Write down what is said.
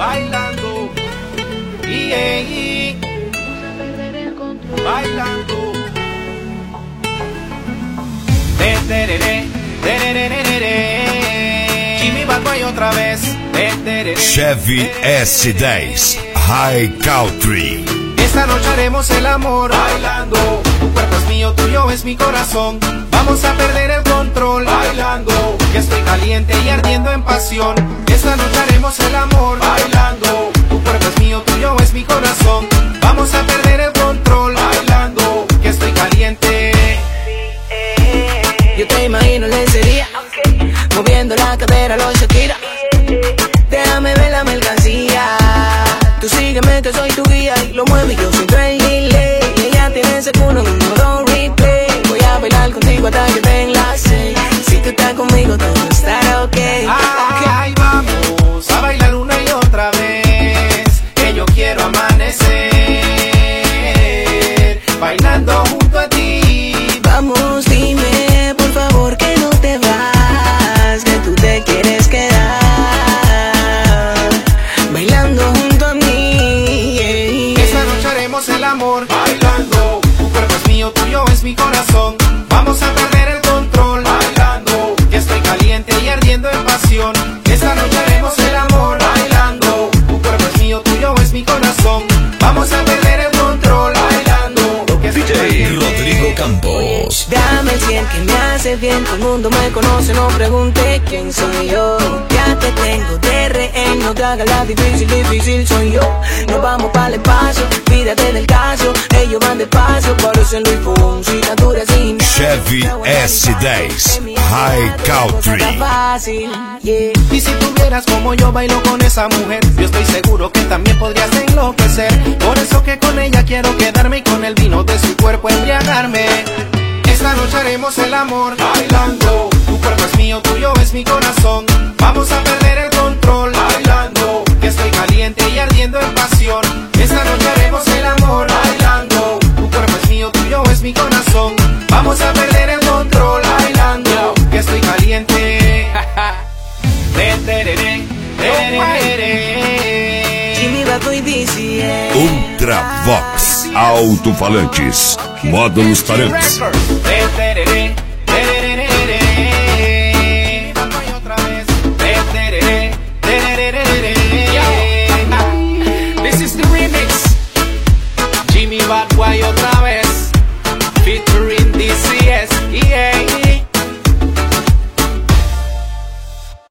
bailando, y bailando. Jimmy Balboa otra vez. Chevy S10 High Country. Esta noche haremos el amor bailando. Tu cuerpo es mío, tuyo es mi corazón. Vamos a perder el control bailando. Que estoy caliente y ardiendo en pasión. Esta noche haremos el amor bailando. Tu cuerpo es mío, tuyo es mi corazón. Vamos a perder el control bailando. Que estoy caliente. Yo te imagino en ese día, moviendo la cadera, los Shakira. Déjame ver la mercancía. Tú sígueme que soy tu guía y lo muevo y yo soy trailer. Y ella tiene ese culo en un modo replay. Voy a bailar contigo hasta que den las 6. Si tú estás conmigo todo estará ok. Ay, vamos a bailar una y otra vez. Que yo quiero amanecer bailando junto a ti. Vamos, dime por favor que no te vas, que tú te quieres quedar bailando junto a mí. Esta noche haremos el amor bailando. Tu cuerpo es mío, tuyo es mi corazón. Vamos a perder el control bailando. Que estoy caliente y ardiendo en pasión. Esta noche haremos el amor bailando. Tu cuerpo es mío, tuyo es mi corazón. Vamos a perder el control bailando. Que estoy DJ caliente. Rodrigo Campos. Dame el 100 que me hace bien, todo el mundo me conoce, no pregunte quién soy yo. Ya te tengo de rehén, no te hagas la difícil, difícil soy yo. Nos vamos para el espacio, pídate del caso, ellos van despacio, parecen Luis Fonsi, la dura sin Chevy S10 High Country. fácil, yeah. Y si tuvieras como yo bailo con esa mujer, yo estoy seguro que también podrías enloquecer. Por eso que con ella quiero quedarme y con el vino de su cuerpo embriagarme. Esta noche haremos el amor bailando. Tu cuerpo es mío, tuyo es mi corazón. Vamos a perder el control bailando. Que estoy caliente y ardiendo en pasión. Esta noche haremos el amor bailando. Tu cuerpo es mío, tuyo es mi corazón. Vamos a perder el control bailando. Que estoy caliente. Jimmy Balboa y DCA. Ultravox Alto-Falantes. Módulos tarantes.